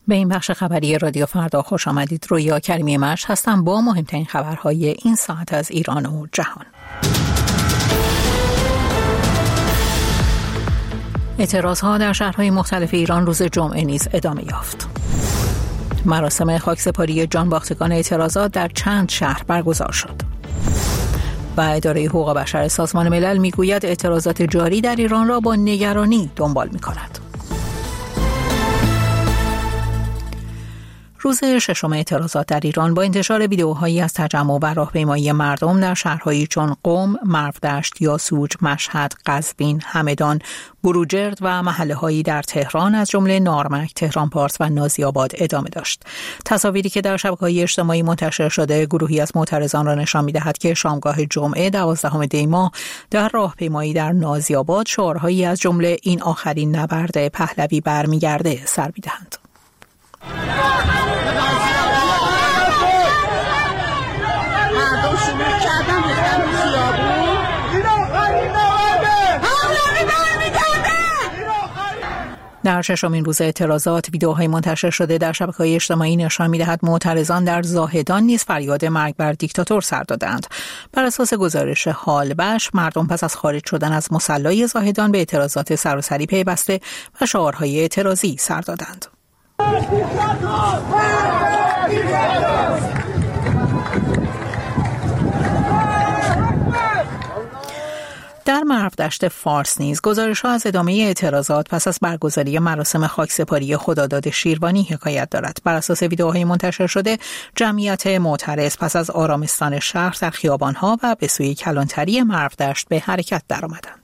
به این بخش خبری رادیو فردا خوش آمدید. رویا کریمی مشت هستم با مهمترین خبرهای این ساعت از ایران و جهان. اعتراضها در شهرهای مختلف ایران روز جمعه نیز ادامه یافت. مراسم خاکسپاری جانباختگان اعتراضات در چند شهر برگزار شد. و اداره حقوق بشر سازمان ملل میگوید اعتراضات جاری در ایران را با نگرانی دنبال می‌کند. روز ششم اعتراضات در ایران با انتشار ویدئوهایی از تجمع و راهپیمایی مردم در شهرهایی چون قم، مرودشت، یاسوج، مشهد، قزوین، همدان، بروجرد و محله‌هایی در تهران از جمله نارمک، تهران پارس و نازی‌آباد ادامه داشت. تصاویری که در شبکه‌های اجتماعی منتشر شده گروهی از معترضان را نشان می‌دهد که شامگاه جمعه 12 دی ماه در راهپیمایی در نازی‌آباد شعارهایی از جمله این آخرین نبرد پهلوی برمیگرده سر می‌دهند. در ششمین روز اعتراضات ویدئوهای منتشر شده در شبکه‌های اجتماعی نشان می‌دهد معترضان در زاهدان نیز فریاد مرگ بر دیکتاتور سر دادند. بر اساس گزارش حالبش مردم پس از خارج شدن از مصلی زاهدان به اعتراضات سراسری پیوسته و شعارهای اعتراضی سر دادند. در مرودشت فارس نیز گزارش‌ها از ادامه اعتراضات پس از برگزاری مراسم خاکسپاری خداداد شیروانی حکایت دارد. بر اساس ویدئوهای منتشر شده جمعیت معترض پس از آرامستان شهر در خیابان‌ها و به سوی کلانتری مرودشت به حرکت درآمدند.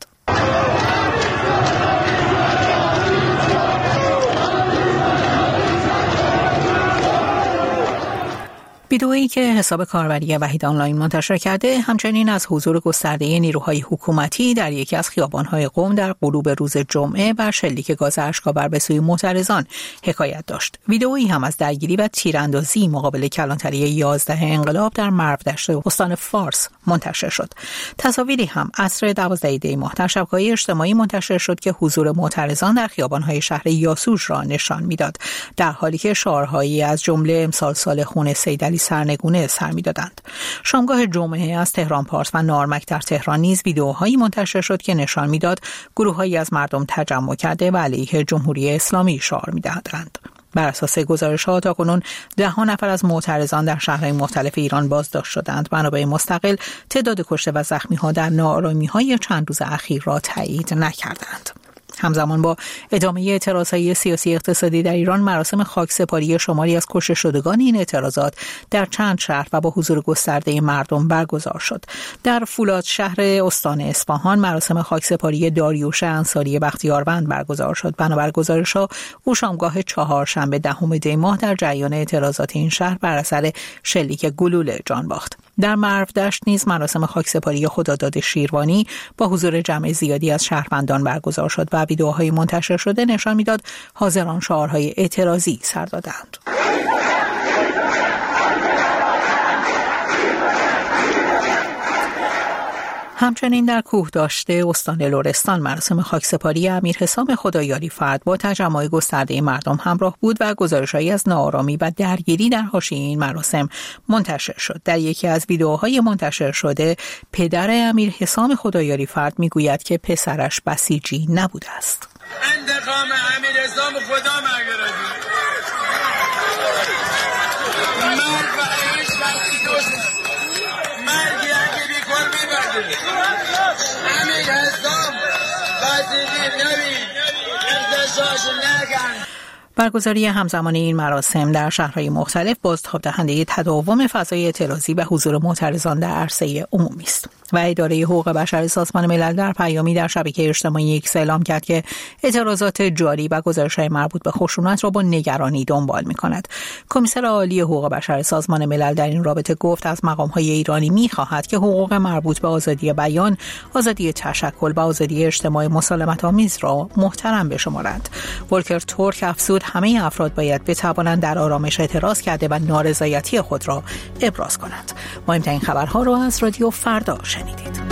ویدئویی که حساب کاربری وحید آنلاین منتشر کرده همچنین از حضور گسترده نیروهای حکومتی در یکی از خیابان‌های قم در غروب روز جمعه و شلیک گاز اشک‌آور به سوی معترضان حکایت داشت. ویدئویی هم از درگیری و تیراندازی مقابل کلانتری 11 انقلاب در مرودشت استان فارس منتشر شد. تصاویری هم عصر 12 دی ماه در شبکه‌های اجتماعی منتشر شد که حضور معترضان در خیابان‌های شهر یاسوج را نشان می‌داد، در حالی که شعارهایی از جمله امسال سال خون سید سرنگونه سر می‌دادند. شامگاه جمعه از تهران پارس و نارمک در تهران نیز ویدئوهایی منتشر شد که نشان می‌داد گروه‌هایی از مردم تجمع کرده و علیه جمهوری اسلامی شعار می‌دادند. بر اساس گزارش‌ها تاکنون 10 نفر از معترضان در شهرهای مختلف ایران بازداشت شدند. منابع مستقل تعداد کشته و زخمی‌ها در ناآرامی‌های چند روز اخیر را تایید نکردند. همزمان با ادامه اعتراضهای سیاسی اقتصادی در ایران مراسم خاکسپاری شماری از کشته شدگان این اعتراضات در چند شهر و با حضور گسترده مردم برگزار شد. در فولاد شهر استان اصفهان مراسم خاکسپاری داریوش انصاری بختیاروند برگزار شد. بنابر گزارش‌ها او شامگاه چهارشنبه 10 دی ماه در جریان اعتراضات این شهر بر اثر شلیک گلوله جان باخت. در مرودشت نیز مراسم خاکسپاری خداداد شیروانی با حضور جمع زیادی از شهروندان برگزار شد و ویدئوهای منتشر شده نشان می‌داد حاضران شعارهای اعتراضی سر دادند. همچنین در کوهداشته استان لرستان مراسم خاکسپاری امیر حسام خدایاری فرد با تجمع گسترده مردم همراه بود و گزارش‌هایی از ناآرامی و درگیری در حاشیه این مراسم منتشر شد. در یکی از ویدئوهای منتشر شده پدر امیر حسام خدایاری فرد میگوید که پسرش بسیجی نبوده است. انتقام امیر حسام خدا مگردی مرگ و عیش وقتی دوست مرگی اگه بیکن میبرده امیر حسام بسیجی نبید ارتشاش نگن. برگزاری همزمان این مراسم در شهرهای مختلف بازتاب دهنده تداوم فضای اعتراضی و حضور معترضان در عرصه عمومی است. و اداره حقوق بشر سازمان ملل در پیامی در شبکه اجتماعی X اعلام کرد که اعتراضات جاری و گزارش‌های مربوط به خشونت را با نگرانی دنبال می‌کند. کمیسر عالی حقوق بشر سازمان ملل در این رابطه گفت از مقام‌های ایرانی می‌خواهد که حقوق مربوط به آزادی بیان، آزادی تشکل و آزادی اجتماع مسالمت‌آمیز را محترم بشمارند. ولکر تورک افزود همه افراد باید بتوانند در آرامش اعتراض کرده و نارضایتی خود را ابراز کنند. مهمترین خبرها را از رادیو فردا شنیدید.